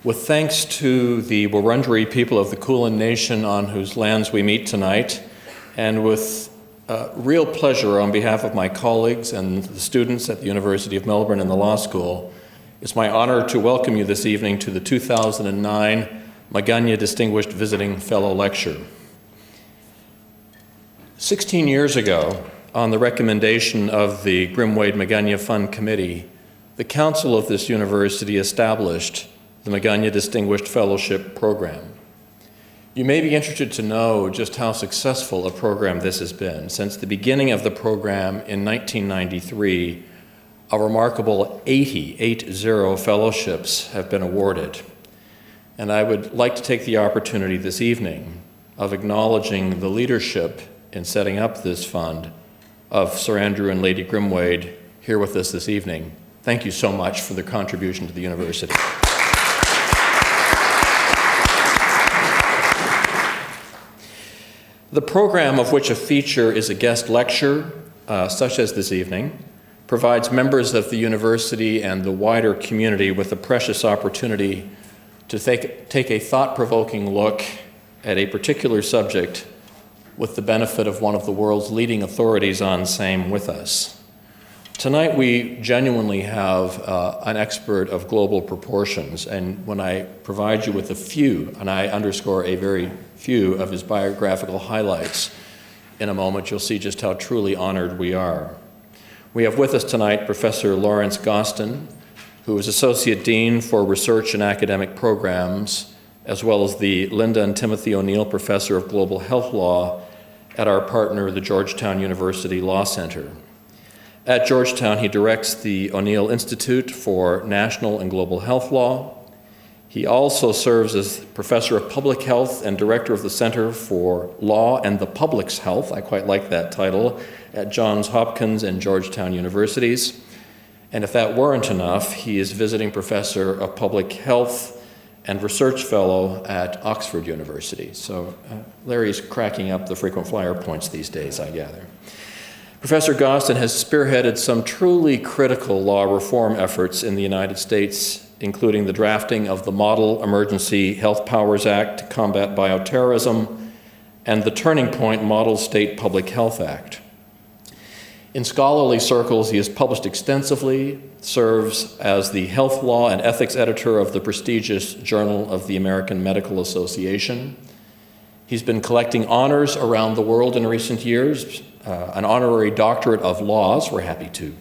With thanks to the Wurundjeri people of the Kulin Nation on whose lands we meet tonight, and with real pleasure on behalf of my colleagues and the students at the University of Melbourne and the Law School, it's my honor to welcome you this evening to the 2009 Magana Distinguished Visiting Fellow Lecture. 16 years ago, on the recommendation of the Grim-Wade Magana Fund Committee, the council of this university established the Magana Distinguished Fellowship Program. You may be interested to know just how successful a program this has been. Since the beginning of the program in 1993, a remarkable 80 fellowships have been awarded. And I would like to take the opportunity this evening of acknowledging the leadership in setting up this fund of Sir Andrew and Lady Grim-Wade here with us this evening. Thank you so much for their contribution to the university. The program, of which a feature is a guest lecture, such as this evening, provides members of the university and the wider community with a precious opportunity to take a thought-provoking look at a particular subject with the benefit of one of the world's leading authorities on same with us. Tonight we genuinely have an expert of global proportions, and when I provide you with a few, and I underscore a very few of his biographical highlights in a moment, you'll see just how truly honored we are. We have with us tonight Professor Lawrence Gostin, who is Associate Dean for Research and Academic Programs, as well as the Linda and Timothy O'Neill Professor of Global Health Law at our partner, the Georgetown University Law Center. At Georgetown, he directs the O'Neill Institute for National and Global Health Law. He also serves as Professor of Public Health and Director of the Center for Law and the Public's Health, I quite like that title, at Johns Hopkins and Georgetown Universities. And if that weren't enough, he is Visiting Professor of Public Health and Research Fellow at Oxford University. So Larry's cracking up the frequent flyer points these days, I gather. Professor Gostin has spearheaded some truly critical law reform efforts in the United States, including the drafting of the Model Emergency Health Powers Act to combat bioterrorism and the Turning Point Model State Public Health Act. In scholarly circles, he has published extensively, serves as the health law and ethics editor of the prestigious Journal of the American Medical Association. He's been collecting honors around the world in recent years, an honorary doctorate of laws, we're happy to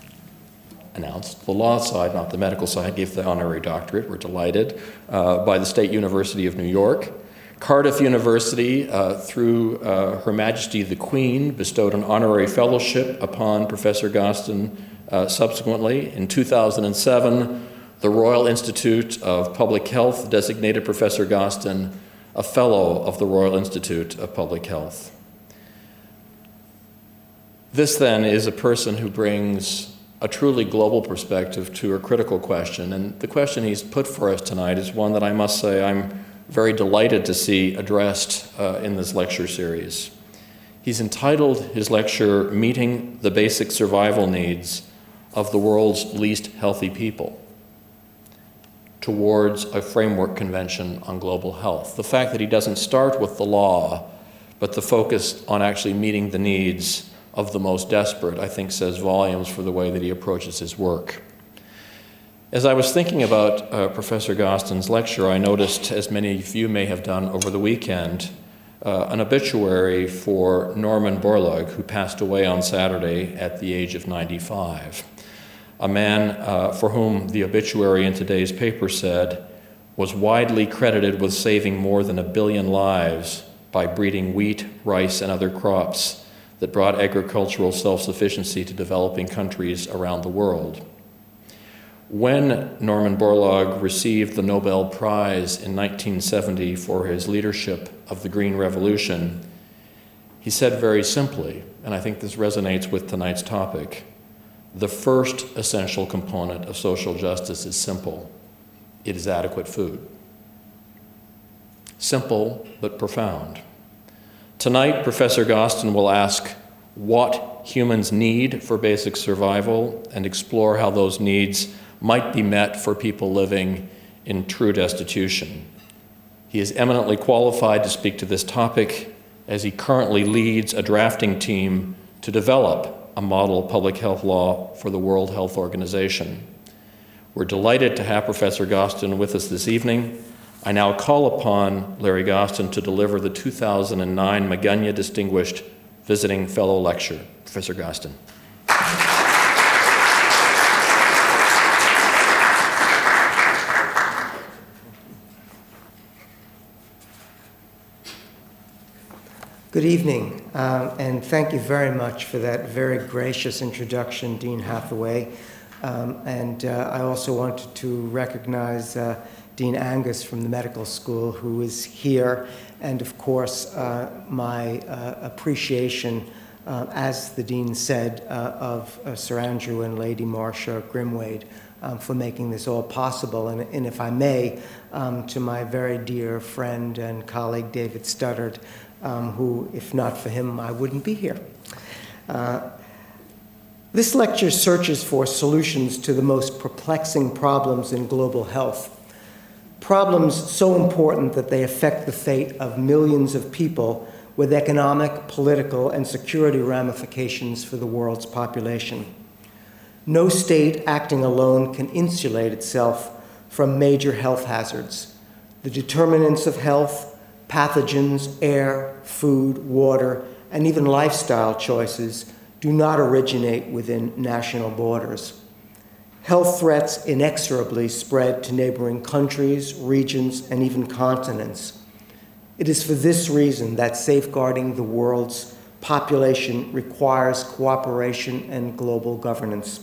announce. The law side, not the medical side, gave the honorary doctorate, we're delighted, by the State University of New York. Cardiff University, through Her Majesty the Queen, bestowed an honorary fellowship upon Professor Gostin subsequently. In 2007, the Royal Institute of Public Health designated Professor Gostin a Fellow of the Royal Institute of Public Health. This, then, is a person who brings a truly global perspective to a critical question, and the question he's put for us tonight is one that I must say I'm very delighted to see addressed in this lecture series. He's entitled his lecture, Meeting the Basic Survival Needs of the World's Least Healthy People, towards a framework convention on global health. The fact that he doesn't start with the law, but the focus on actually meeting the needs of the most desperate, I think says volumes for the way that he approaches his work. As I was thinking about Professor Gostin's lecture, I noticed, as many of you may have done over the weekend, an obituary for Norman Borlaug, who passed away on Saturday at the age of 95. A man for whom the obituary in today's paper said was widely credited with saving more than 1 billion lives by breeding wheat, rice, and other crops that brought agricultural self-sufficiency to developing countries around the world. When Norman Borlaug received the Nobel Prize in 1970 for his leadership of the Green Revolution, he said very simply, and I think this resonates with tonight's topic, the first essential component of social justice is simple. It is adequate food. Simple, but profound. Tonight, Professor Gostin will ask what humans need for basic survival and explore how those needs might be met for people living in true destitution. He is eminently qualified to speak to this topic as he currently leads a drafting team to develop a model public health law for the World Health Organization. We're delighted to have Professor Gostin with us this evening. I now call upon Larry Gostin to deliver the 2009 Magana Distinguished Visiting Fellow Lecture. Professor Gostin. Good evening, and thank you very much for that very gracious introduction, Dean Hathaway. I also wanted to recognize Dean Angus from the medical school, who is here, and of course my appreciation, as the dean said, of Sir Andrew and Lady Marcia Grimwade for making this all possible, and if I may, to my very dear friend and colleague David Studdard, who, if not for him, I wouldn't be here. This lecture searches for solutions to the most perplexing problems in global health, problems so important that they affect the fate of millions of people with economic, political, and security ramifications for the world's population. No state acting alone can insulate itself from major health hazards. The determinants of health, pathogens, air, food, water, and even lifestyle choices do not originate within national borders. Health threats inexorably spread to neighboring countries, regions, and even continents. It is for this reason that safeguarding the world's population requires cooperation and global governance.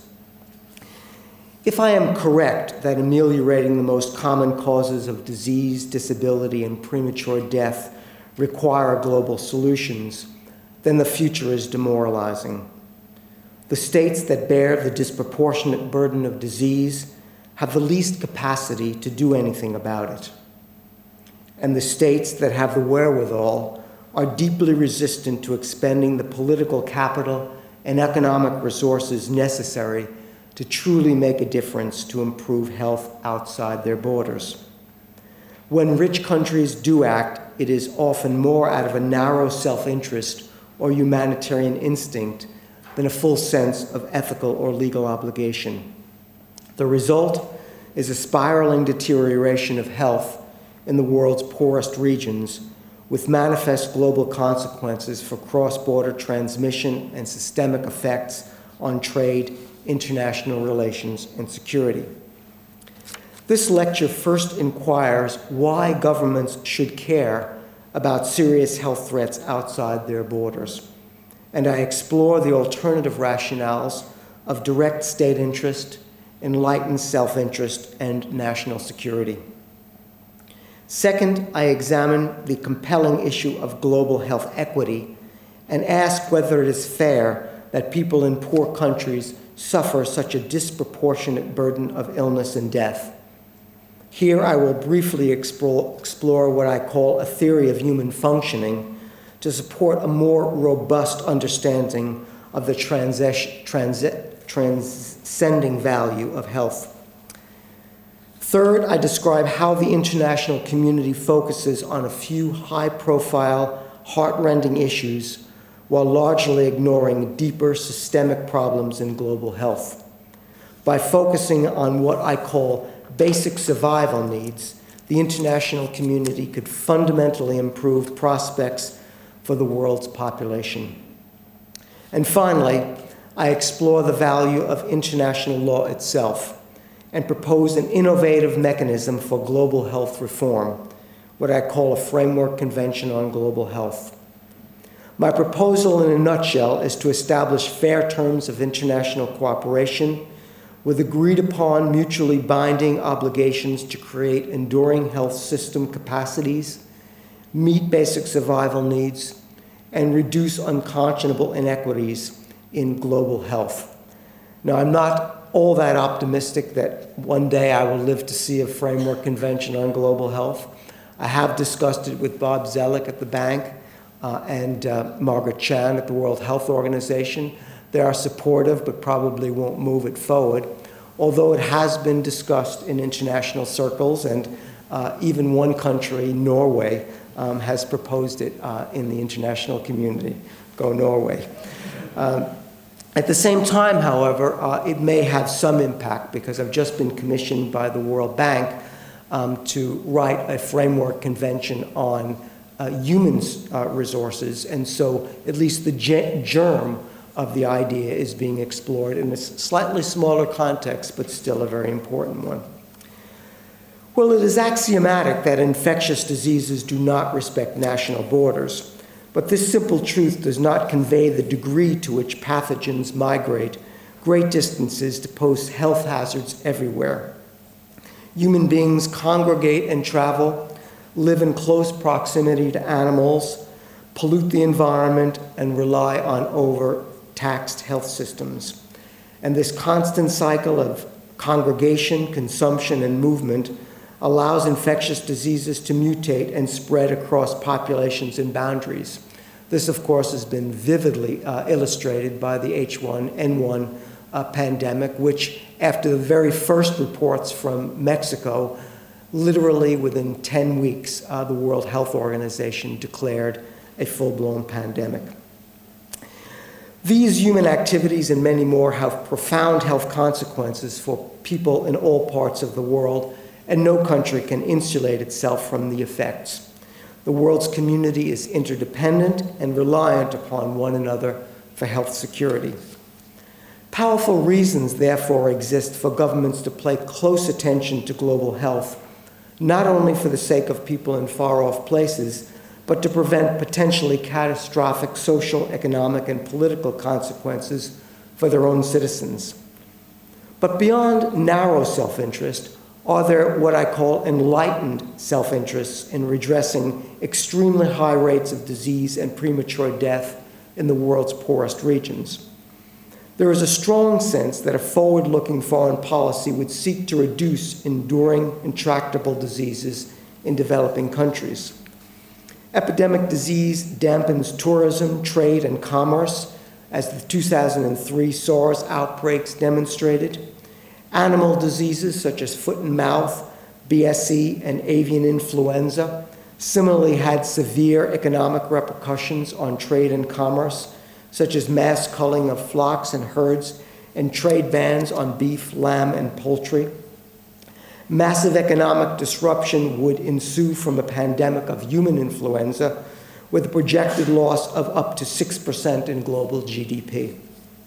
If I am correct that ameliorating the most common causes of disease, disability, and premature death require global solutions, then the future is demoralizing. The states that bear the disproportionate burden of disease have the least capacity to do anything about it. And the states that have the wherewithal are deeply resistant to expending the political capital and economic resources necessary to truly make a difference to improve health outside their borders. When rich countries do act, it is often more out of a narrow self-interest or humanitarian instinct than a full sense of ethical or legal obligation. The result is a spiraling deterioration of health in the world's poorest regions, with manifest global consequences for cross-border transmission and systemic effects on trade, international relations, and security. This lecture first inquires why governments should care about serious health threats outside their borders, and I explore the alternative rationales of direct state interest, enlightened self-interest, and national security. Second, I examine the compelling issue of global health equity and ask whether it is fair that people in poor countries suffer such a disproportionate burden of illness and death. Here I will briefly explore what I call a theory of human functioning to support a more robust understanding of the transcending value of health. Third, I describe how the international community focuses on a few high-profile, heart-rending issues while largely ignoring deeper systemic problems in global health. By focusing on what I call basic survival needs, the international community could fundamentally improve prospects for the world's population. And finally, I explore the value of international law itself and propose an innovative mechanism for global health reform, what I call a framework convention on global health. My proposal in a nutshell is to establish fair terms of international cooperation with agreed-upon mutually binding obligations to create enduring health system capacities, meet basic survival needs, and reduce unconscionable inequities in global health. Now, I'm not all that optimistic that one day I will live to see a framework convention on global health. I have discussed it with Bob Zoellick at the bank and Margaret Chan at the World Health Organization. They are supportive, but probably won't move it forward. although it has been discussed in international circles, and even one country, Norway, has proposed it in the international community. Go Norway. At the same time, however, it may have some impact because I've just been commissioned by the World Bank to write a framework convention on humans' resources, and so at least the germ of the idea is being explored in a slightly smaller context, but still a very important one. Well, it is axiomatic that infectious diseases do not respect national borders, but this simple truth does not convey the degree to which pathogens migrate great distances to pose health hazards everywhere. Human beings congregate and travel, live in close proximity to animals, pollute the environment, and rely on overtaxed health systems. And this constant cycle of congregation, consumption, and movement allows infectious diseases to mutate and spread across populations and boundaries. This, of course, has been vividly illustrated by the H1N1 pandemic, which, after the very first reports from Mexico, literally within 10 weeks, the World Health Organization declared a full-blown pandemic. These human activities and many more have profound health consequences for people in all parts of the world, and no country can insulate itself from the effects. The world's community is interdependent and reliant upon one another for health security. Powerful reasons, therefore, exist for governments to pay close attention to global health, not only for the sake of people in far-off places, but to prevent potentially catastrophic social, economic, and political consequences for their own citizens. But beyond narrow self-interest, are there what I call enlightened self-interests in redressing extremely high rates of disease and premature death in the world's poorest regions? There is a strong sense that a forward-looking foreign policy would seek to reduce enduring, intractable diseases in developing countries. Epidemic disease dampens tourism, trade, and commerce, as the 2003 SARS outbreaks demonstrated. Animal diseases such as foot and mouth, BSE, and avian influenza similarly had severe economic repercussions on trade and commerce, such as mass culling of flocks and herds and trade bans on beef, lamb, and poultry. Massive economic disruption would ensue from a pandemic of human influenza, with a projected loss of up to 6% in global GDP.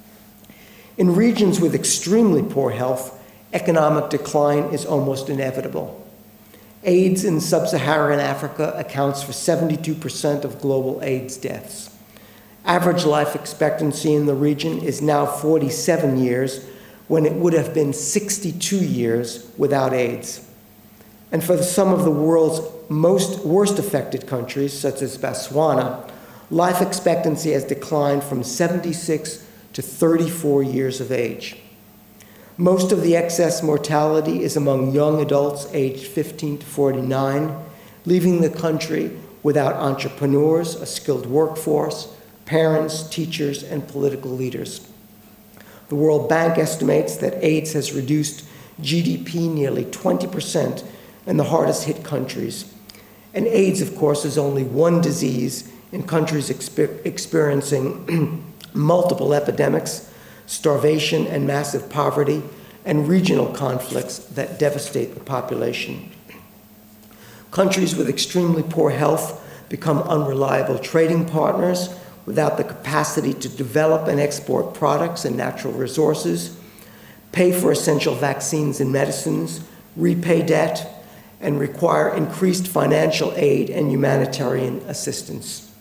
In regions with extremely poor health, economic decline is almost inevitable. AIDS in sub-Saharan Africa accounts for 72% of global AIDS deaths. Average life expectancy in the region is now 47 years, when it would have been 62 years without AIDS. And for some of the world's worst affected countries, such as Botswana, life expectancy has declined from 76 to 34 years of age. Most of the excess mortality is among young adults aged 15 to 49, leaving the country without entrepreneurs, a skilled workforce, parents, teachers, and political leaders. The World Bank estimates that AIDS has reduced GDP nearly 20% in the hardest hit countries. And AIDS, of course, is only one disease in countries experiencing multiple epidemics, starvation and massive poverty, and regional conflicts that devastate the population. Countries with extremely poor health become unreliable trading partners without the capacity to develop and export products and natural resources, pay for essential vaccines and medicines, repay debt, and require increased financial aid and humanitarian assistance.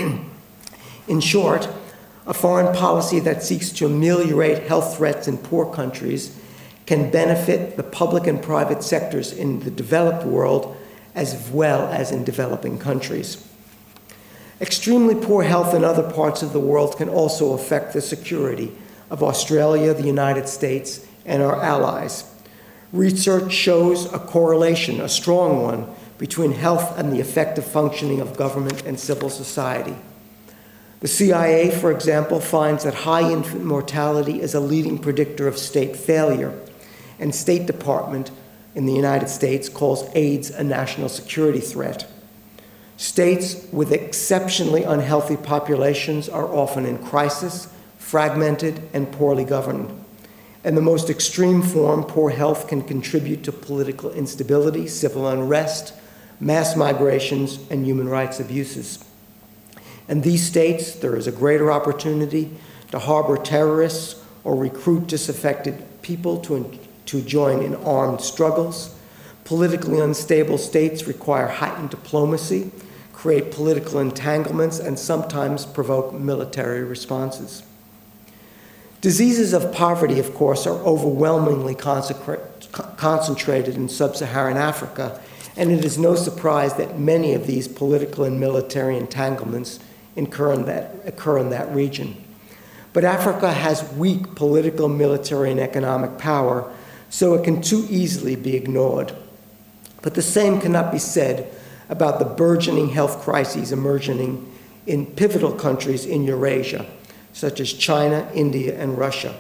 In short, a foreign policy that seeks to ameliorate health threats in poor countries can benefit the public and private sectors in the developed world as well as in developing countries. Extremely poor health in other parts of the world can also affect the security of Australia, the United States, and our allies. Research shows a correlation, a strong one, between health and the effective functioning of government and civil society. The CIA, for example, finds that high infant mortality is a leading predictor of state failure, and State Department in the United States calls AIDS a national security threat. States with exceptionally unhealthy populations are often in crisis, fragmented, and poorly governed. In the most extreme form, poor health can contribute to political instability, civil unrest, mass migrations, and human rights abuses. In these states, there is a greater opportunity to harbor terrorists or recruit disaffected people to join in armed struggles. Politically unstable states require heightened diplomacy, create political entanglements, and sometimes provoke military responses. Diseases of poverty, of course, are overwhelmingly concentrated in sub-Saharan Africa, and it is no surprise that many of these political and military entanglements occur in that region. But Africa has weak political, military, and economic power, so it can too easily be ignored. But the same cannot be said about the burgeoning health crises emerging in pivotal countries in Eurasia, such as China, India, and Russia.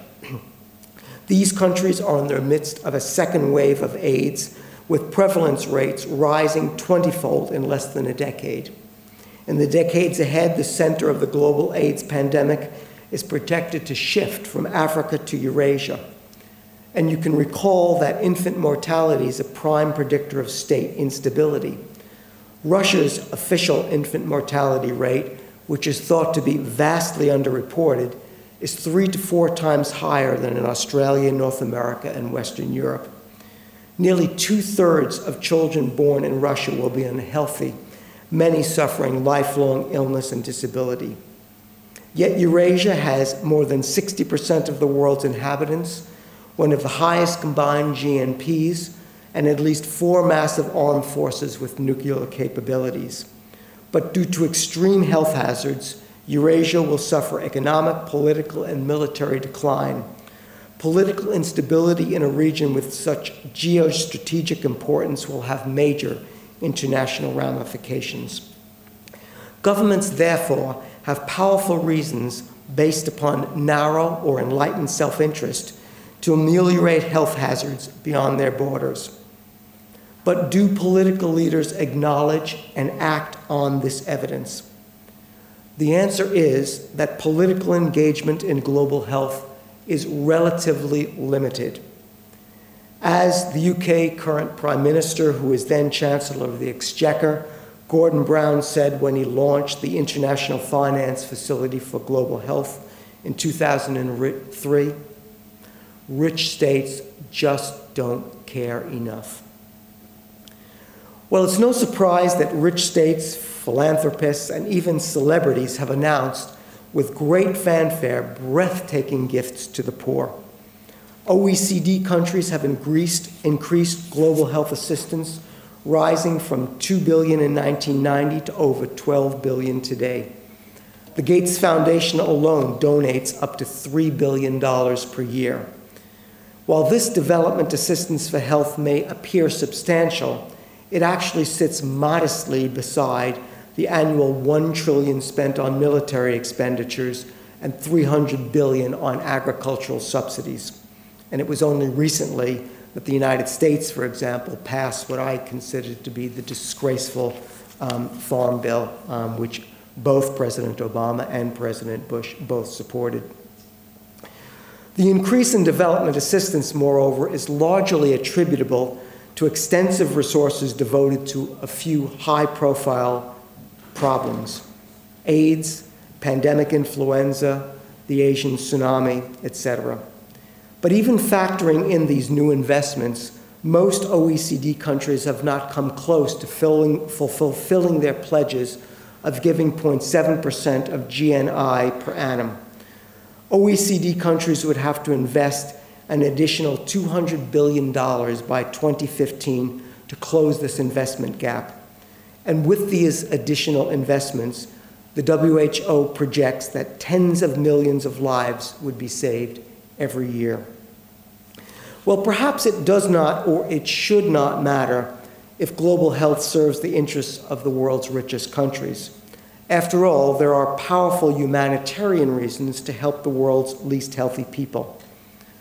These countries are in the midst of a second wave of AIDS, with prevalence rates rising 20-fold in less than a decade. In the decades ahead, the center of the global AIDS pandemic is projected to shift from Africa to Eurasia. And you can recall that infant mortality is a prime predictor of state instability. Russia's official infant mortality rate, which is thought to be vastly underreported, is 3 to 4 times higher than in Australia, North America, and Western Europe. Nearly 2/3 of children born in Russia will be unhealthy, many suffering lifelong illness and disability. Yet Eurasia has more than 60% of the world's inhabitants, one of the highest combined GNPs, and at least 4 massive armed forces with nuclear capabilities. But due to extreme health hazards, Eurasia will suffer economic, political, and military decline. Political instability in a region with such geostrategic importance will have major international ramifications. Governments, therefore, have powerful reasons based upon narrow or enlightened self-interest to ameliorate health hazards beyond their borders. But do political leaders acknowledge and act on this evidence? The answer is that political engagement in global health is relatively limited. As the UK current Prime Minister, who is then Chancellor of the Exchequer, Gordon Brown said when he launched the International Finance Facility for Global Health in 2003, rich states just don't care enough. Well, it's no surprise that rich states, philanthropists, and even celebrities have announced with great fanfare breathtaking gifts to the poor. OECD countries have increased global health assistance, rising from $2 billion in 1990 to over $12 billion today. The Gates Foundation alone donates up to $3 billion per year. While this development assistance for health may appear substantial, it actually sits modestly beside the annual $1 trillion spent on military expenditures and $300 billion on agricultural subsidies. And it was only recently that the United States, for example, passed what I consider to be the disgraceful Farm Bill, which both President Obama and President Bush both supported. The increase in development assistance, moreover, is largely attributable to extensive resources devoted to a few high-profile problems: AIDS, pandemic influenza, the Asian tsunami, etc. But even factoring in these new investments, most OECD countries have not come close to fulfilling their pledges of giving 0.7% of GNI per annum. OECD countries would have to invest an additional $200 billion by 2015 to close this investment gap. And with these additional investments, the WHO projects that tens of millions of lives would be saved every year. Well, perhaps it does not, or it should not matter if global health serves the interests of the world's richest countries. After all, there are powerful humanitarian reasons to help the world's least healthy people.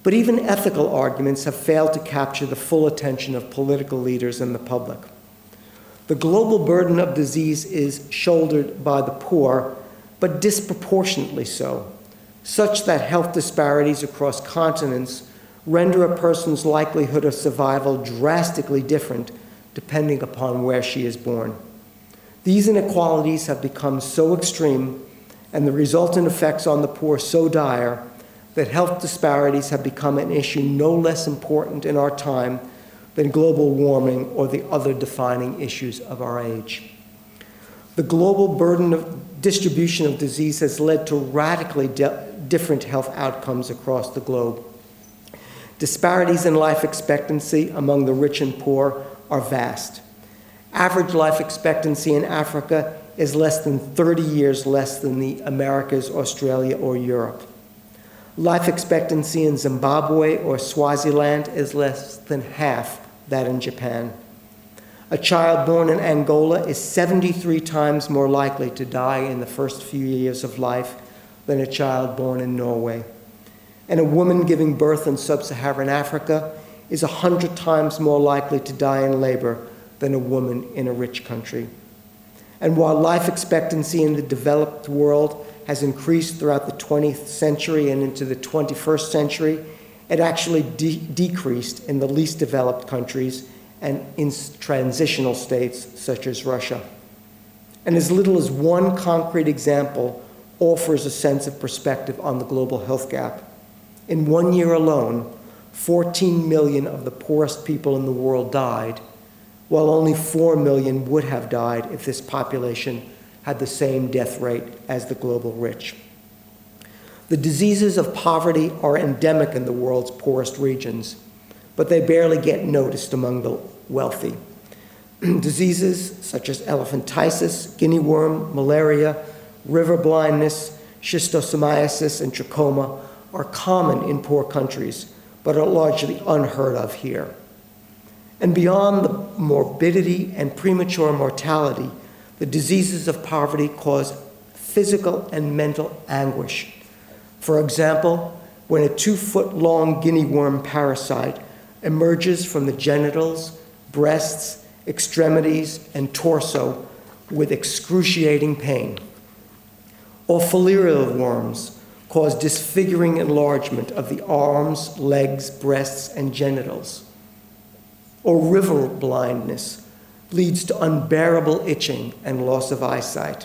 But even ethical arguments have failed to capture the full attention of political leaders and the public. The global burden of disease is shouldered by the poor, but disproportionately so, such that health disparities across continents render a person's likelihood of survival drastically different depending upon where she is born. These inequalities have become so extreme and the resultant effects on the poor so dire that health disparities have become an issue no less important in our time than global warming or the other defining issues of our age. The global burden of distribution of disease has led to radically different health outcomes across the globe. Disparities in life expectancy among the rich and poor are vast. Average life expectancy in Africa is less than 30 years less than the Americas, Australia, or Europe. Life expectancy in Zimbabwe or Swaziland is less than half that in Japan. A child born in Angola is 73 times more likely to die in the first few years of life than a child born in Norway. And a woman giving birth in sub-Saharan Africa is 100 times more likely to die in labor than a woman in a rich country. And while life expectancy in the developed world has increased throughout the 20th century and into the 21st century, it actually decreased in the least developed countries and in transitional states such as Russia. And as little as one concrete example offers a sense of perspective on the global health gap. In 1 year alone, 14 million of the poorest people in the world died, while only 4 million would have died if this population had the same death rate as the global rich. The diseases of poverty are endemic in the world's poorest regions, but they barely get noticed among the wealthy. Diseases such as elephantiasis, guinea worm, malaria, river blindness, schistosomiasis, and trachoma are common in poor countries, but are largely unheard of here. And beyond the morbidity and premature mortality, the diseases of poverty cause physical and mental anguish. For example, when a 2-foot-long guinea worm parasite emerges from the genitals, breasts, extremities, and torso with excruciating pain. Or filarial worms cause disfiguring enlargement of the arms, legs, breasts, and genitals. Or river blindness leads to unbearable itching and loss of eyesight.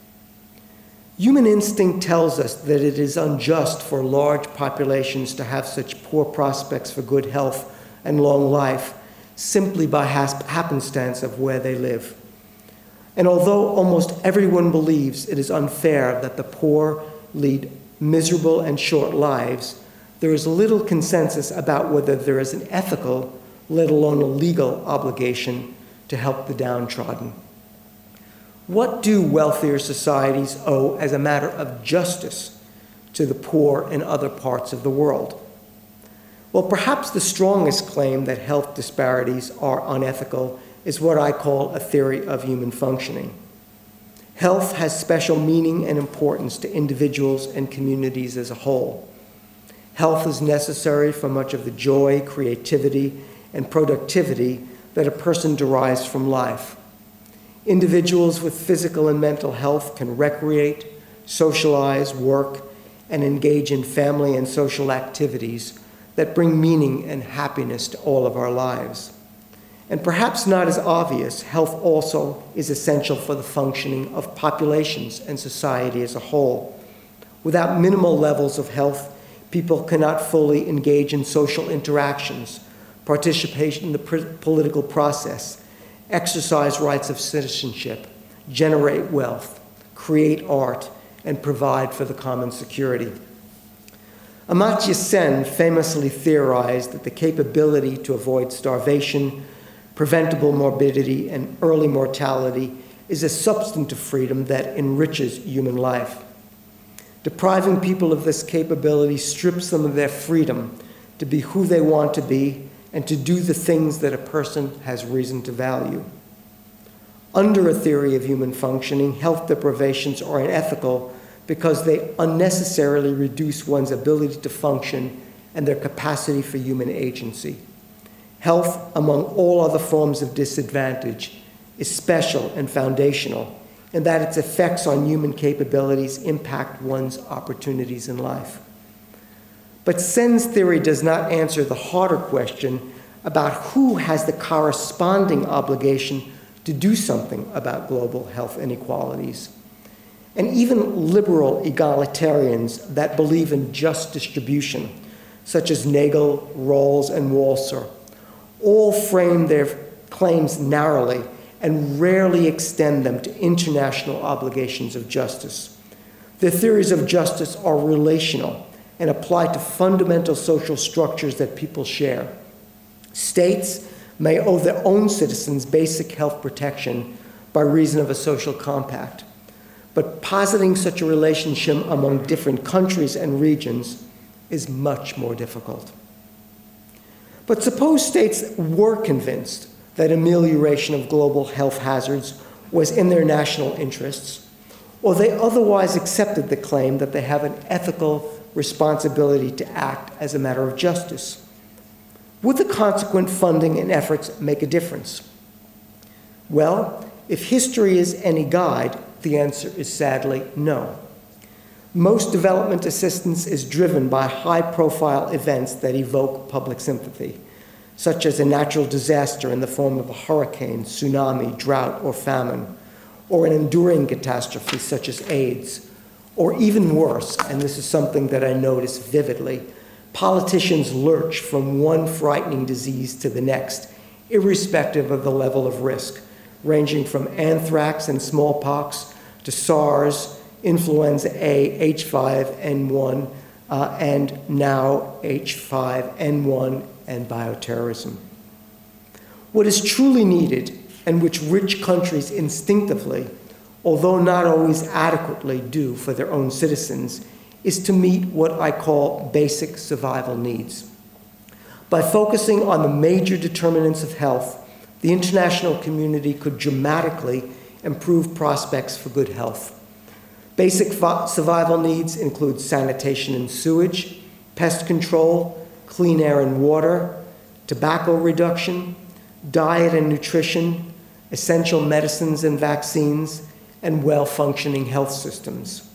Human instinct tells us that it is unjust for large populations to have such poor prospects for good health and long life simply by happenstance of where they live. And although almost everyone believes it is unfair that the poor lead miserable and short lives, there is little consensus about whether there is an ethical, let alone a legal, obligation to help the downtrodden. What do wealthier societies owe as a matter of justice to the poor in other parts of the world? Well, perhaps the strongest claim that health disparities are unethical is what I call a theory of human functioning. Health has special meaning and importance to individuals and communities as a whole. Health is necessary for much of the joy, creativity, and productivity that a person derives from life. Individuals with physical and mental health can recreate, socialize, work, and engage in family and social activities that bring meaning and happiness to all of our lives. And perhaps not as obvious, health also is essential for the functioning of populations and society as a whole. Without minimal levels of health, people cannot fully engage in social interactions, participate in the political process, exercise rights of citizenship, generate wealth, create art, and provide for the common security. Amartya Sen famously theorized that the capability to avoid starvation, preventable morbidity, and early mortality is a substantive freedom that enriches human life. Depriving people of this capability strips them of their freedom to be who they want to be and to do the things that a person has reason to value. Under a theory of human functioning, health deprivations are unethical because they unnecessarily reduce one's ability to function and their capacity for human agency. Health, among all other forms of disadvantage, is special and foundational in that its effects on human capabilities impact one's opportunities in life. But Sen's theory does not answer the harder question about who has the corresponding obligation to do something about global health inequalities. And even liberal egalitarians that believe in just distribution, such as Nagel, Rawls, and Walser, all frame their claims narrowly and rarely extend them to international obligations of justice. Their theories of justice are relational and apply to fundamental social structures that people share. States may owe their own citizens basic health protection by reason of a social compact. But positing such a relationship among different countries and regions is much more difficult. But suppose states were convinced that amelioration of global health hazards was in their national interests, or they otherwise accepted the claim that they have an ethical responsibility to act as a matter of justice. Would the consequent funding and efforts make a difference? Well, if history is any guide, the answer is sadly no. Most development assistance is driven by high-profile events that evoke public sympathy, such as a natural disaster in the form of a hurricane, tsunami, drought, or famine, or an enduring catastrophe such as AIDS, or even worse, and this is something that I notice vividly, politicians lurch from one frightening disease to the next, irrespective of the level of risk, ranging from anthrax and smallpox to SARS, influenza A, H5N1, and now H5N1 and bioterrorism. What is truly needed, and which rich countries instinctively, although not always adequately, do for their own citizens, is to meet what I call basic survival needs. By focusing on the major determinants of health, the international community could dramatically improve prospects for good health. Basic survival needs include sanitation and sewage, pest control, clean air and water, tobacco reduction, diet and nutrition, essential medicines and vaccines, and well-functioning health systems.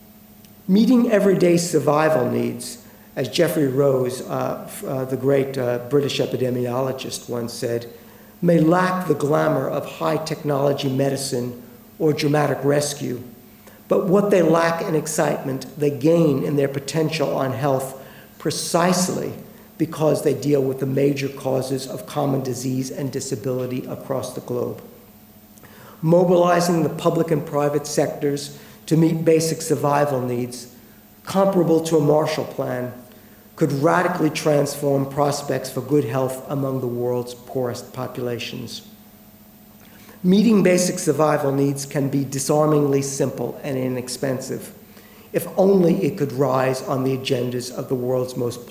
Meeting everyday survival needs, as Geoffrey Rose, the great British epidemiologist, once said, may lack the glamour of high-technology medicine or dramatic rescue, but what they lack in excitement, they gain in their potential on health precisely because they deal with the major causes of common disease and disability across the globe. Mobilizing the public and private sectors to meet basic survival needs, comparable to a Marshall Plan, could radically transform prospects for good health among the world's poorest populations. Meeting basic survival needs can be disarmingly simple and inexpensive, if only it could rise on the agendas of the world's most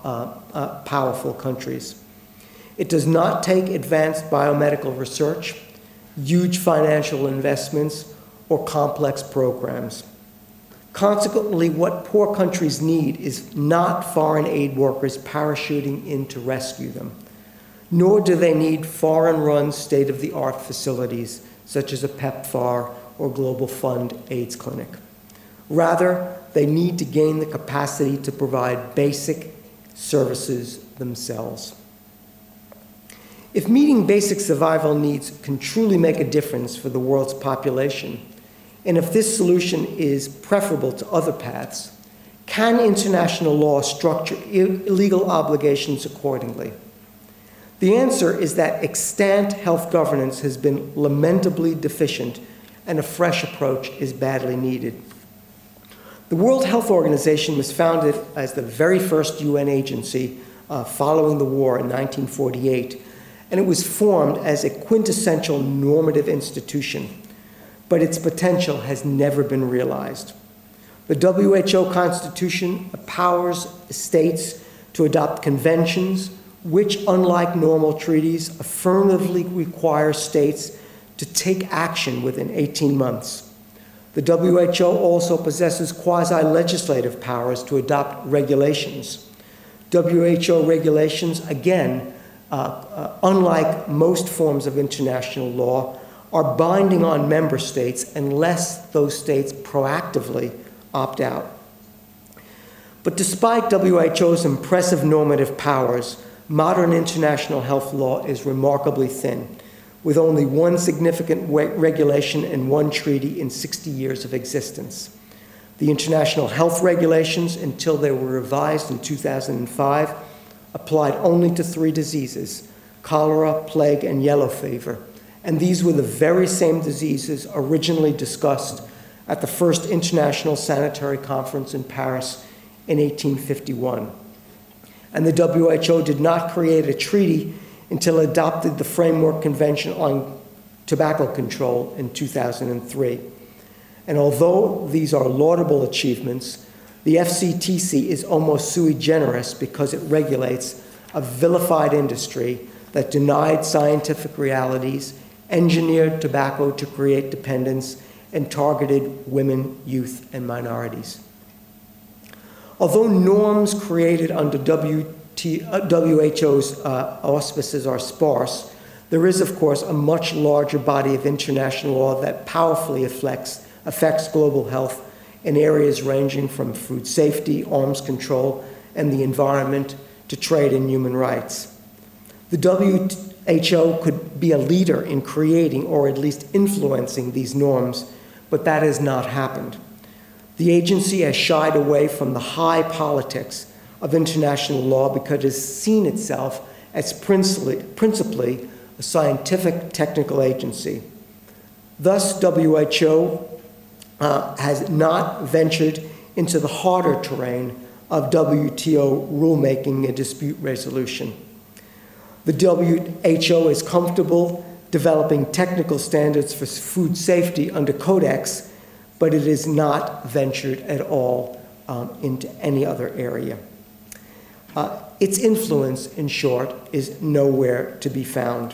powerful countries. It does not take advanced biomedical research, huge financial investments, or complex programs. Consequently, what poor countries need is not foreign aid workers parachuting in to rescue them, nor do they need foreign-run state-of-the-art facilities such as a PEPFAR or Global Fund AIDS clinic. Rather, they need to gain the capacity to provide basic services themselves. If meeting basic survival needs can truly make a difference for the world's population, and if this solution is preferable to other paths, can international law structure illegal obligations accordingly? The answer is that extant health governance has been lamentably deficient, and a fresh approach is badly needed. The World Health Organization was founded as the very first UN agency following the war in 1948, and it was formed as a quintessential normative institution, but its potential has never been realized. The WHO Constitution empowers states to adopt conventions which, unlike normal treaties, affirmatively require states to take action within 18 months. The WHO also possesses quasi-legislative powers to adopt regulations WHO regulations, again, unlike most forms of international law, are binding on member states unless those states proactively opt out. But despite WHO's impressive normative powers, modern international health law is remarkably thin, with only one significant regulation and one treaty in 60 years of existence. The international health regulations, until they were revised in 2005, applied only to 3 diseases: cholera, plague, and yellow fever. And these were the very same diseases originally discussed at the first International Sanitary Conference in Paris in 1851. And the WHO did not create a treaty until it adopted the Framework Convention on Tobacco Control in 2003. And although these are laudable achievements, the FCTC is almost sui generis because it regulates a vilified industry that denied scientific realities, engineered tobacco to create dependence, and targeted women, youth, and minorities. Although norms created under WHO's auspices are sparse, there is, of course, a much larger body of international law that powerfully affects global health in areas ranging from food safety, arms control, and the environment to trade and human rights. The WHO could be a leader in creating or at least influencing these norms, but that has not happened. The agency has shied away from the high politics of international law because it has seen itself as principally a scientific technical agency. Thus, WHO has not ventured into the harder terrain of WTO rulemaking and dispute resolution. The WHO is comfortable developing technical standards for food safety under Codex, but it is not ventured at all into any other area. Its influence, in short, is nowhere to be found.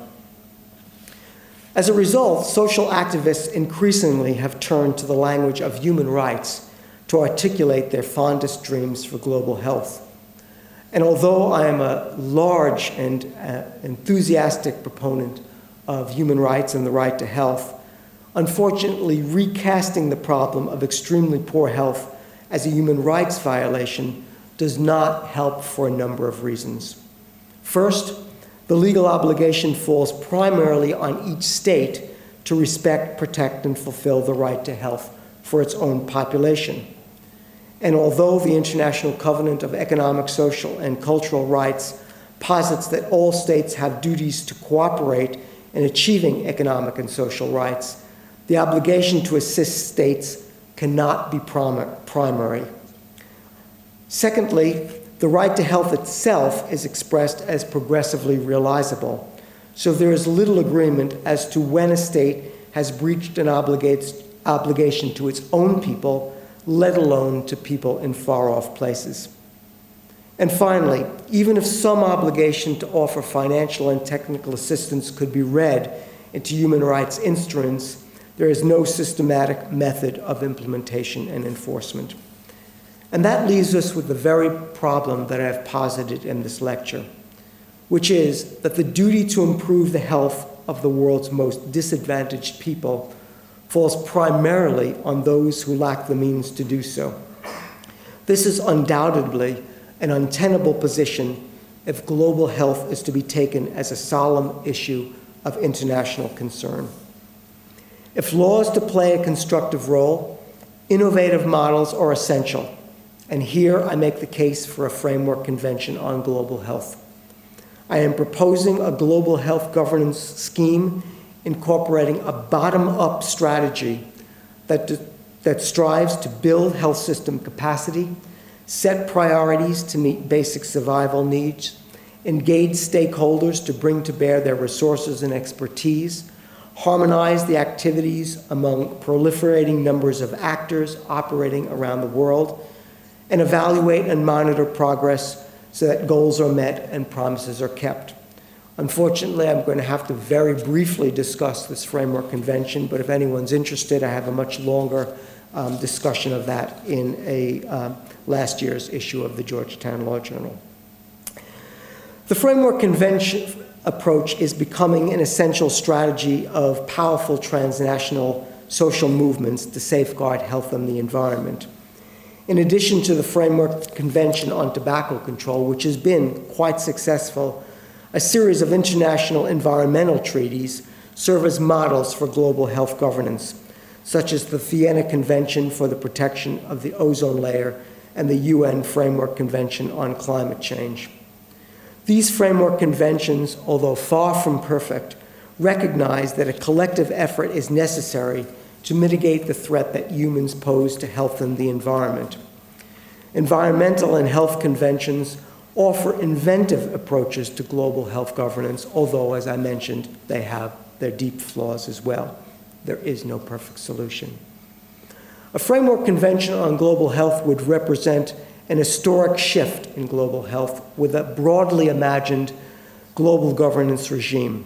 As a result, social activists increasingly have turned to the language of human rights to articulate their fondest dreams for global health. And although I am a large and enthusiastic proponent of human rights and the right to health, unfortunately, recasting the problem of extremely poor health as a human rights violation does not help for a number of reasons. First, the legal obligation falls primarily on each state to respect, protect, and fulfill the right to health for its own population. And although the International Covenant of Economic, Social, and Cultural Rights posits that all states have duties to cooperate in achieving economic and social rights, the obligation to assist states cannot be primary. Secondly, the right to health itself is expressed as progressively realizable, so there is little agreement as to when a state has breached an obligation to its own people, let alone to people in far-off places. And finally, even if some obligation to offer financial and technical assistance could be read into human rights instruments, there is no systematic method of implementation and enforcement. And that leaves us with the very problem that I have posited in this lecture, which is that the duty to improve the health of the world's most disadvantaged people falls primarily on those who lack the means to do so. This is undoubtedly an untenable position if global health is to be taken as a solemn issue of international concern. If law is to play a constructive role, innovative models are essential. And here I make the case for a framework convention on global health. I am proposing a global health governance scheme incorporating a bottom-up strategy that strives to build health system capacity, set priorities to meet basic survival needs, engage stakeholders to bring to bear their resources and expertise, harmonize the activities among proliferating numbers of actors operating around the world, and evaluate and monitor progress so that goals are met and promises are kept. Unfortunately, I'm going to have to very briefly discuss this framework convention, but if anyone's interested, I have a much longer discussion of that in a last year's issue of the Georgetown Law Journal. The Framework Convention approach is becoming an essential strategy of powerful transnational social movements to safeguard health and the environment. In addition to the Framework Convention on Tobacco Control, which has been quite successful, a series of international environmental treaties serve as models for global health governance, such as the Vienna Convention for the Protection of the Ozone Layer and the UN Framework Convention on Climate Change. These framework conventions, although far from perfect, recognize that a collective effort is necessary to mitigate the threat that humans pose to health and the environment. Environmental and health conventions offer inventive approaches to global health governance, although, as I mentioned, they have their deep flaws as well. There is no perfect solution. A framework convention on global health would represent an historic shift in global health with a broadly imagined global governance regime.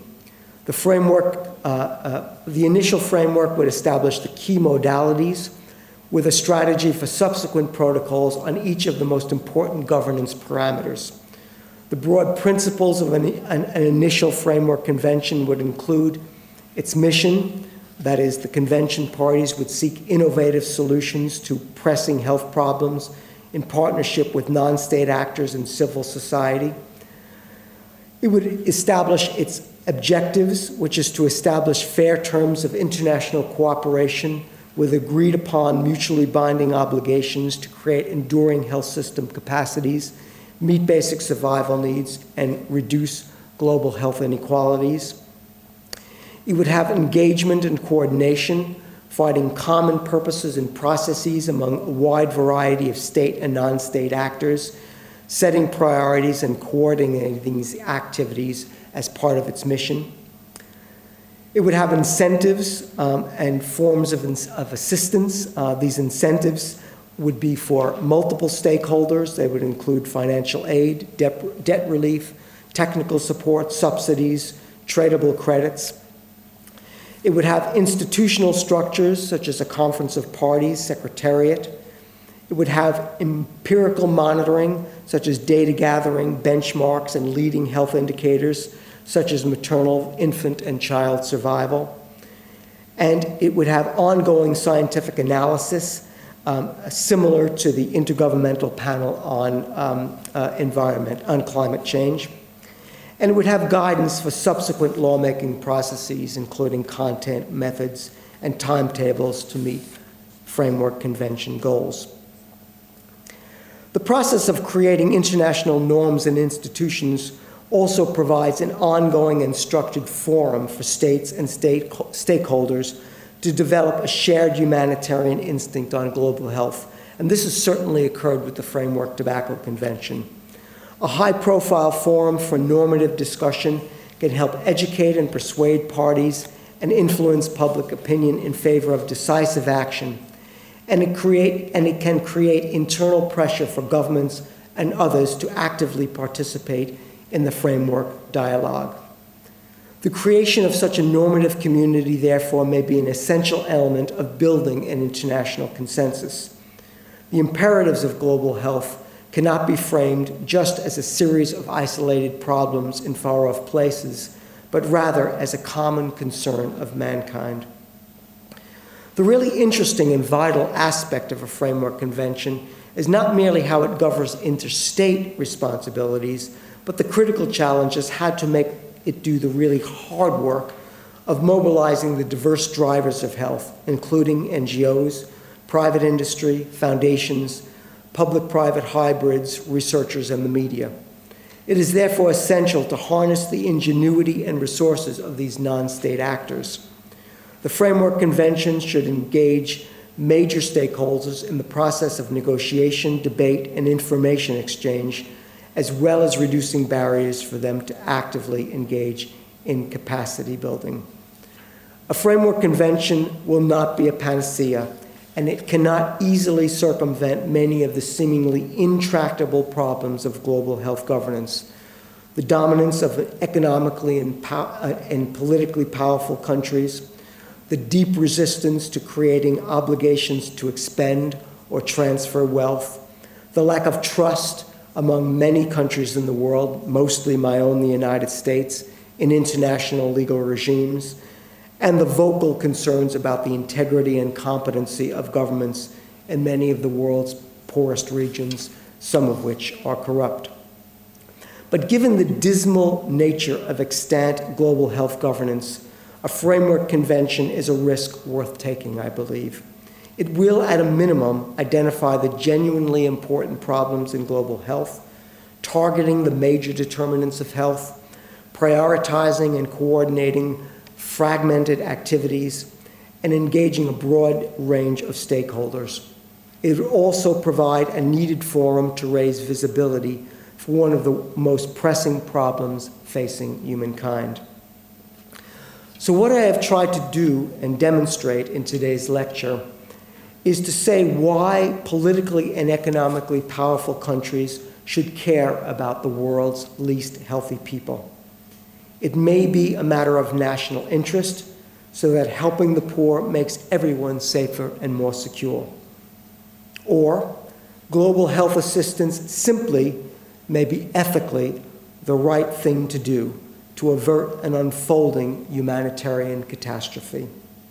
The initial framework would establish the key modalities with a strategy for subsequent protocols on each of the most important governance parameters. The broad principles of an initial framework convention would include its mission, that is, the convention parties would seek innovative solutions to pressing health problems in partnership with non-state actors and civil society. It would establish its objectives, which is to establish fair terms of international cooperation with agreed upon mutually binding obligations to create enduring health system capacities, meet basic survival needs, and reduce global health inequalities. It would have engagement and coordination, finding common purposes and processes among a wide variety of state and non-state actors, setting priorities and coordinating these activities as part of its mission. It would have incentives and forms of assistance. These incentives would be for multiple stakeholders. They would include financial aid, debt relief, technical support, subsidies, tradable credits. It would have institutional structures such as a conference of parties, secretariat. It would have empirical monitoring such as data gathering, benchmarks, and leading health indicators such as maternal, infant, and child survival. And it would have ongoing scientific analysis similar to the Intergovernmental Panel on Climate Change. And it would have guidance for subsequent lawmaking processes, including content, methods, and timetables to meet framework convention goals. The process of creating international norms and institutions also provides an ongoing and structured forum for states and stakeholders to develop a shared humanitarian instinct on global health. And this has certainly occurred with the Framework Tobacco Convention. A high-profile forum for normative discussion can help educate and persuade parties and influence public opinion in favor of decisive action. And it can create internal pressure for governments and others to actively participate in the framework dialogue. The creation of such a normative community, therefore, may be an essential element of building an international consensus. The imperatives of global health cannot be framed just as a series of isolated problems in far-off places, but rather as a common concern of mankind. The really interesting and vital aspect of a framework convention is not merely how it governs interstate responsibilities, but the critical challenge is how to make it do the really hard work of mobilizing the diverse drivers of health, including NGOs, private industry, foundations, public-private hybrids, researchers, and the media. It is therefore essential to harness the ingenuity and resources of these non-state actors. The Framework Convention should engage major stakeholders in the process of negotiation, debate, and information exchange, as well as reducing barriers for them to actively engage in capacity building. A Framework Convention will not be a panacea, and it cannot easily circumvent many of the seemingly intractable problems of global health governance. The dominance of economically and politically powerful countries, the deep resistance to creating obligations to expend or transfer wealth, the lack of trust among many countries in the world, mostly my own, the United States, in international legal regimes, and the vocal concerns about the integrity and competency of governments in many of the world's poorest regions, some of which are corrupt. But given the dismal nature of extant global health governance, a framework convention is a risk worth taking, I believe. It will, at a minimum, identify the genuinely important problems in global health, targeting the major determinants of health, prioritizing and coordinating fragmented activities, and engaging a broad range of stakeholders. It will also provide a needed forum to raise visibility for one of the most pressing problems facing humankind. So what I have tried to do and demonstrate in today's lecture is to say why politically and economically powerful countries should care about the world's least healthy people. It may be a matter of national interest, so that helping the poor makes everyone safer and more secure. Or global health assistance simply may be ethically the right thing to do to avert an unfolding humanitarian catastrophe.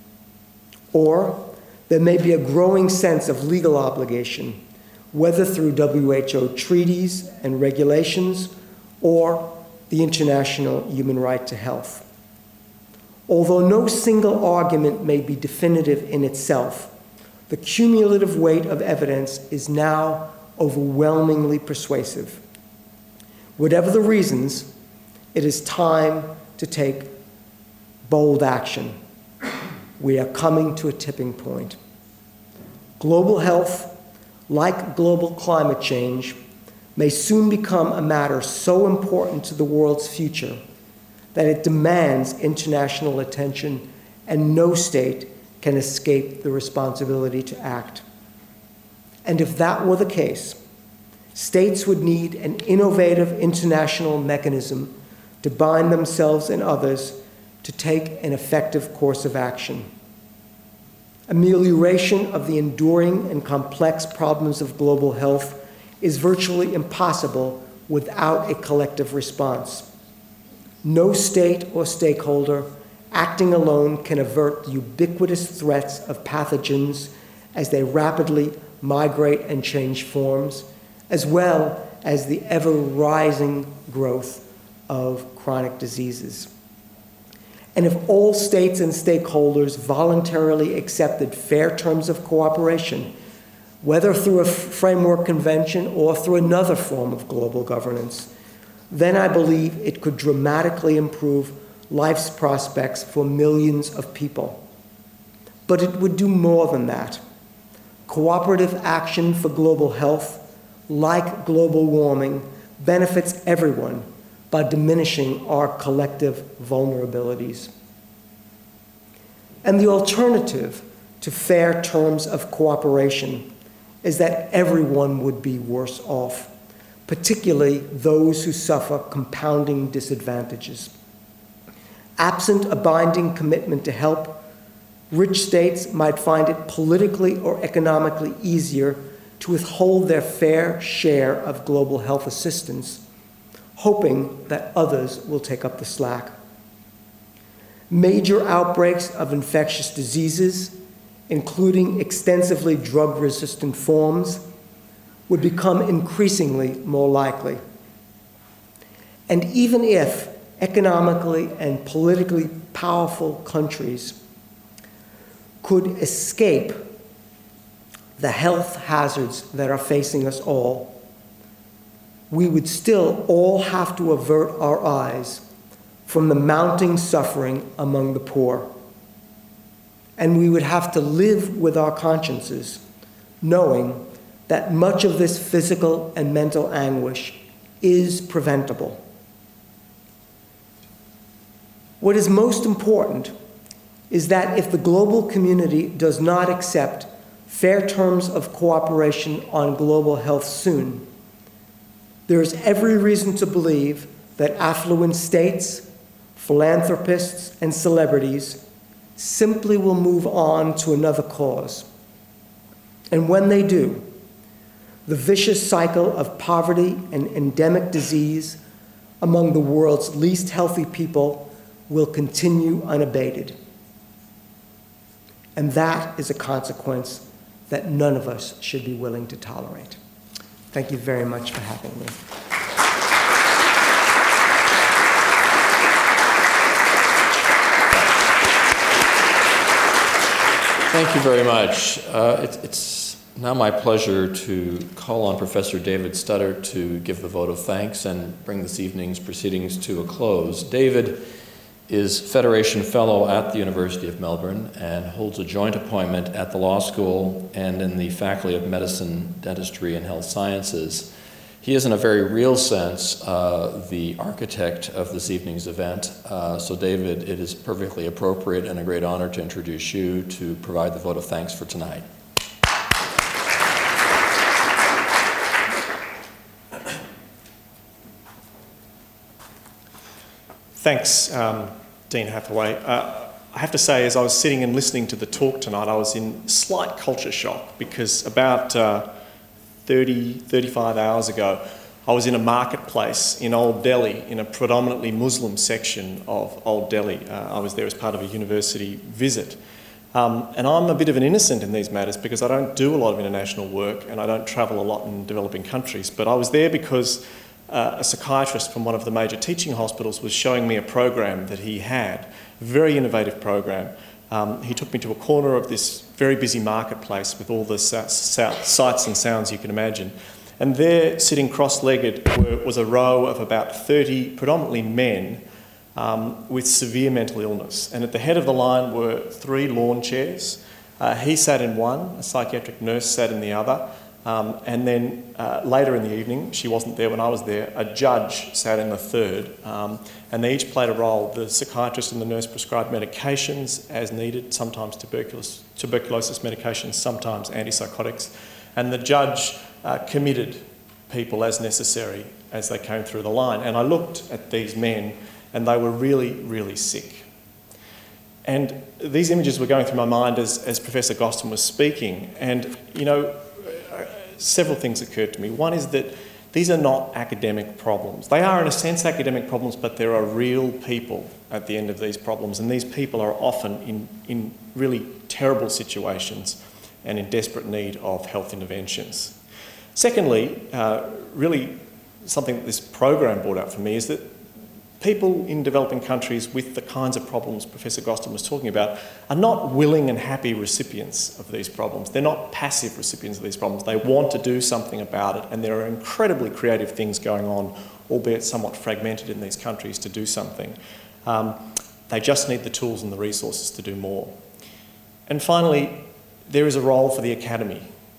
Or there may be a growing sense of legal obligation, whether through WHO treaties and regulations or the international human right to health. Although no single argument may be definitive in itself, the cumulative weight of evidence is now overwhelmingly persuasive. Whatever the reasons, it is time to take bold action. We are coming to a tipping point. Global health, like global climate change, may soon become a matter so important to the world's future that it demands international attention, and no state can escape the responsibility to act. And if that were the case, states would need an innovative international mechanism to bind themselves and others to take an effective course of action. Amelioration of the enduring and complex problems of global health is virtually impossible without a collective response. No state or stakeholder acting alone can avert the ubiquitous threats of pathogens as they rapidly migrate and change forms, as well as the ever-rising growth of chronic diseases. And if all states and stakeholders voluntarily accepted fair terms of cooperation, whether through a framework convention or through another form of global governance, then I believe it could dramatically improve life's prospects for millions of people. But it would do more than that. Cooperative action for global health, like global warming, benefits everyone by diminishing our collective vulnerabilities. And the alternative to fair terms of cooperation is that everyone would be worse off, particularly those who suffer compounding disadvantages. Absent a binding commitment to help, rich states might find it politically or economically easier to withhold their fair share of global health assistance, hoping that others will take up the slack. Major outbreaks of infectious diseases, including extensively drug-resistant forms, would become increasingly more likely. And even if economically and politically powerful countries could escape the health hazards that are facing us all, we would still all have to avert our eyes from the mounting suffering among the poor. And we would have to live with our consciences, knowing that much of this physical and mental anguish is preventable. What is most important is that if the global community does not accept fair terms of cooperation on global health soon, there is every reason to believe that affluent states, philanthropists, and celebrities simply will move on to another cause. And when they do, the vicious cycle of poverty and endemic disease among the world's least healthy people will continue unabated. And that is a consequence that none of us should be willing to tolerate. Thank you very much for having me. Thank you very much. It's now my pleasure to call on Professor David Studdert to give the vote of thanks and bring this evening's proceedings to a close. David is Federation Fellow at the University of Melbourne and holds a joint appointment at the Law School and in the Faculty of Medicine, Dentistry, and Health Sciences. He is, in a very real sense, the architect of this evening's event. So David, it is perfectly appropriate and a great honor to introduce you to provide the vote of thanks for tonight. Thanks, Dean Hathaway. I have to say, as I was sitting and listening to the talk tonight, I was in slight culture shock because about 35 hours ago, I was in a marketplace in Old Delhi, in a predominantly Muslim section of Old Delhi. I was there as part of a university visit. And I'm a bit of an innocent in these matters because I don't do a lot of international work and I don't travel a lot in developing countries. But I was there because a psychiatrist from one of the major teaching hospitals was showing me a program that he had, a very innovative program. He took me to a corner of this very busy marketplace with all the sights and sounds you can imagine. And there, sitting cross-legged, was a row of about 30 predominantly men with severe mental illness. And at the head of the line were 3 lawn chairs. He sat in one, a psychiatric nurse sat in the other. And then later in the evening, she wasn't there when I was there, a judge sat in the third, and they each played a role. The psychiatrist and the nurse prescribed medications as needed, sometimes tuberculosis medications, sometimes antipsychotics, and the judge committed people as necessary as they came through the line. And I looked at these men, and they were really, really sick. And these images were going through my mind as Professor Gostin was speaking, and, you know, several things occurred to me. One is that these are not academic problems. They are, in a sense, academic problems, but there are real people at the end of these problems, and these people are often in really terrible situations and in desperate need of health interventions. Secondly, really something that this program brought up for me is that people in developing countries with the kinds of problems Professor Gostin was talking about are not willing and happy recipients of these problems. They're not passive recipients of these problems. They want to do something about it, and there are incredibly creative things going on, albeit somewhat fragmented in these countries, to do something. They just need the tools and the resources to do more. And finally, there is a role for the academy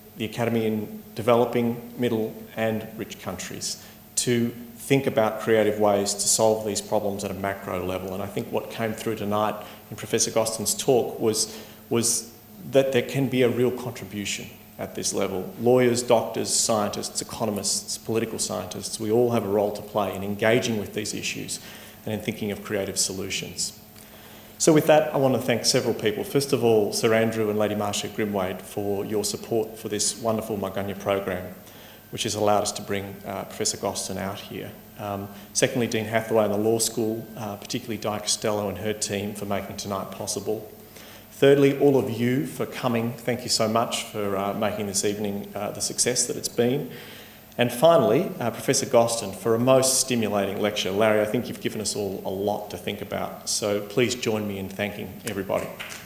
in developing, middle and rich countries, to think about creative ways to solve these problems at a macro level. And I think what came through tonight in Professor Gostin's talk was that there can be a real contribution at this level. Lawyers, doctors, scientists, economists, political scientists, we all have a role to play in engaging with these issues and in thinking of creative solutions. So with that, I want to thank several people. First of all, Sir Andrew and Lady Marcia Grimwade for your support for this wonderful Margunya program, which has allowed us to bring Professor Gostin out here. Secondly, Dean Hathaway and the Law School, particularly Di Costello and her team for making tonight possible. Thirdly, all of you for coming. Thank you so much for making this evening the success that it's been. And finally, Professor Gostin for a most stimulating lecture. Larry, I think you've given us all a lot to think about, so please join me in thanking everybody.